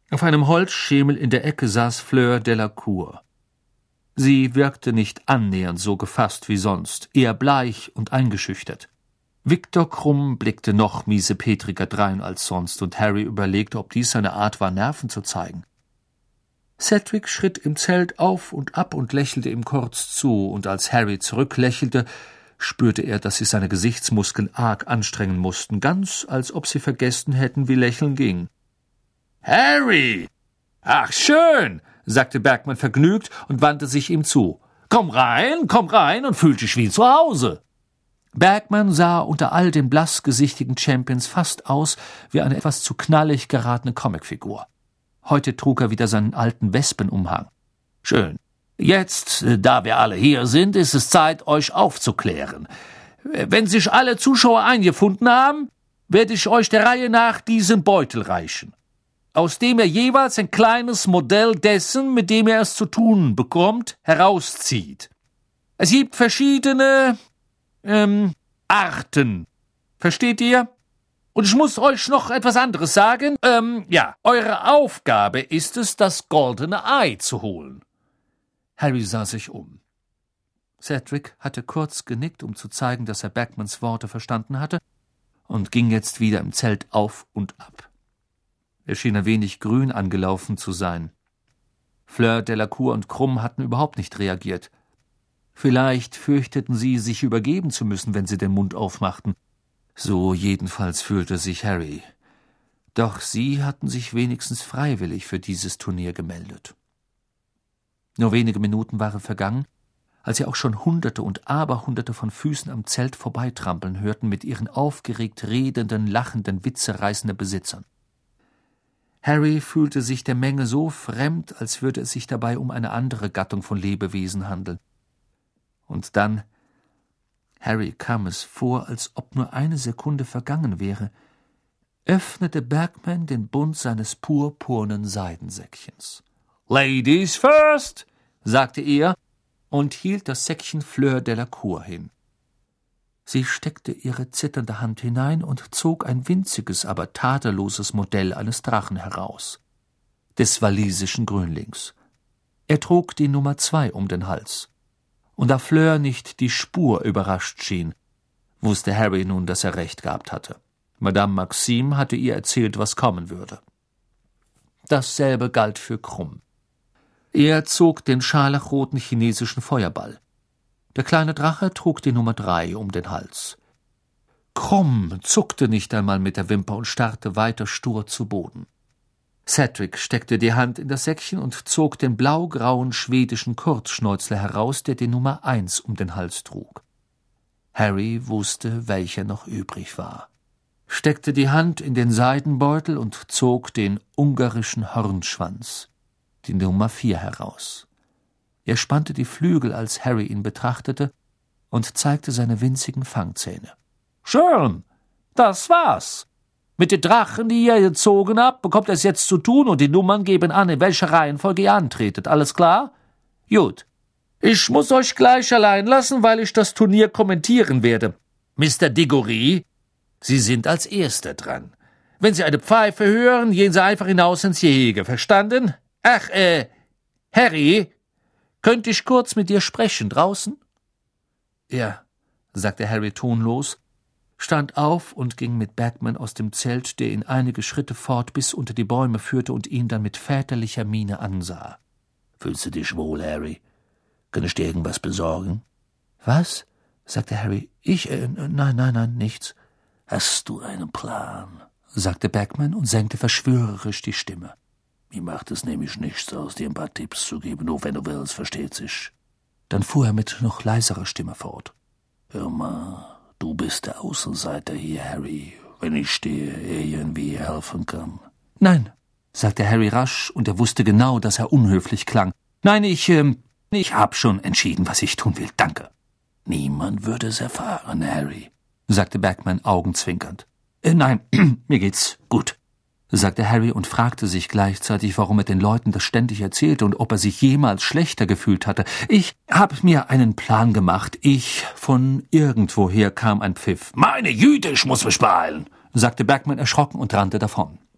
Auf einem Holzschemel in der Ecke saß Fleur Delacour. Sie wirkte nicht annähernd so gefasst wie sonst, eher bleich und eingeschüchtert. Viktor Krumm blickte noch miesepetriger drein als sonst, und Harry überlegte, ob dies seine Art war, Nerven zu zeigen. Cedric schritt im Zelt auf und ab und lächelte ihm kurz zu, und als Harry zurücklächelte, spürte er, dass sich seine Gesichtsmuskeln arg anstrengen mussten, ganz als ob sie vergessen hätten, wie Lächeln ging. »Harry! Ach, schön«, sagte Bergman vergnügt und wandte sich ihm zu. Komm rein und fühl dich wie zu Hause.« Bergman sah unter all den blassgesichtigen Champions fast aus wie eine etwas zu knallig geratene Comicfigur. Heute trug er wieder seinen alten Wespenumhang. »Schön. Jetzt, da wir alle hier sind, ist es Zeit, euch aufzuklären. Wenn sich alle Zuschauer eingefunden haben, werde ich euch der Reihe nach diesen Beutel reichen, aus dem ihr jeweils ein kleines Modell dessen, mit dem ihr es zu tun bekommt, herauszieht. Es gibt verschiedene Arten. Versteht ihr? Und ich muss euch noch etwas anderes sagen. Eure Aufgabe ist es, das goldene Ei zu holen.« Harry sah sich um. Cedric hatte kurz genickt, um zu zeigen, dass er Bergmans Worte verstanden hatte, und ging jetzt wieder im Zelt auf und ab. Er schien ein wenig grün angelaufen zu sein. Fleur Delacour und Krumm hatten überhaupt nicht reagiert. Vielleicht fürchteten sie, sich übergeben zu müssen, wenn sie den Mund aufmachten. So jedenfalls fühlte sich Harry. Doch sie hatten sich wenigstens freiwillig für dieses Turnier gemeldet. Nur wenige Minuten waren vergangen, als sie auch schon Hunderte und Aberhunderte von Füßen am Zelt vorbeitrampeln hörten mit ihren aufgeregt redenden, lachenden, witzereißenden Besitzern. Harry fühlte sich der Menge so fremd, als würde es sich dabei um eine andere Gattung von Lebewesen handeln. Und dann, Harry kam es vor, als ob nur eine Sekunde vergangen wäre, öffnete Bergman den Bund seines purpurnen Seidensäckchens. »Ladies first«, sagte er und hielt das Säckchen Fleur Delacour hin. Sie steckte ihre zitternde Hand hinein und zog ein winziges, aber tadelloses Modell eines Drachen heraus, des walisischen Grünlings. Er trug die Nummer 2 um den Hals. Und da Fleur nicht die Spur überrascht schien, wusste Harry nun, dass er recht gehabt hatte. Madame Maxime hatte ihr erzählt, was kommen würde. Dasselbe galt für Krumm. Er zog den scharlachroten chinesischen Feuerball. Der kleine Drache trug die Nummer 3 um den Hals. Krumm zuckte nicht einmal mit der Wimper und starrte weiter stur zu Boden. Cedric steckte die Hand in das Säckchen und zog den blaugrauen schwedischen Kurzschnäuzler heraus, der die Nummer 1 um den Hals trug. Harry wusste, welcher noch übrig war, steckte die Hand in den Seidenbeutel und zog den ungarischen Hornschwanz, die Nummer 4, heraus. Er spannte die Flügel, als Harry ihn betrachtete, und zeigte seine winzigen Fangzähne. »Schön, das war's. Mit den Drachen, die ihr gezogen habt, bekommt ihr es jetzt zu tun, und die Nummern geben an, in welcher Reihenfolge ihr antretet. Alles klar? Gut. Ich muss euch gleich allein lassen, weil ich das Turnier kommentieren werde. Mr. Diggory, Sie sind als Erster dran. Wenn Sie eine Pfeife hören, gehen Sie einfach hinaus ins Gehege. Verstanden? Ach, Harry, könnte ich kurz mit dir sprechen draußen?« »Ja«, sagte Harry tonlos, stand auf und ging mit Bergman aus dem Zelt, der ihn einige Schritte fort bis unter die Bäume führte und ihn dann mit väterlicher Miene ansah. »Fühlst du dich wohl, Harry? Kann ich dir irgendwas besorgen?« »Was?«, sagte Harry. Nein, nichts.« »Hast du einen Plan?«, sagte Bergman und senkte verschwörerisch die Stimme. »Mir macht es nämlich nichts aus, dir ein paar Tipps zu geben, nur wenn du willst, versteht sich.« Dann fuhr er mit noch leiserer Stimme fort. »Hör mal, du bist der Außenseiter hier, Harry, wenn ich dir irgendwie helfen kann.« »Nein«, sagte Harry rasch, und er wusste genau, dass er unhöflich klang. »Nein, ich hab schon entschieden, was ich tun will, danke.« »Niemand würde es erfahren, Harry«, sagte Bergman augenzwinkernd. »Nein, mir geht's gut«, sagte Harry und fragte sich gleichzeitig, warum er den Leuten das ständig erzählte und ob er sich jemals schlechter gefühlt hatte. »Ich hab mir einen Plan gemacht. Von irgendwoher kam ein Pfiff.« »Meine Güte, ich muss mich beeilen«, sagte Bergman erschrocken und rannte davon.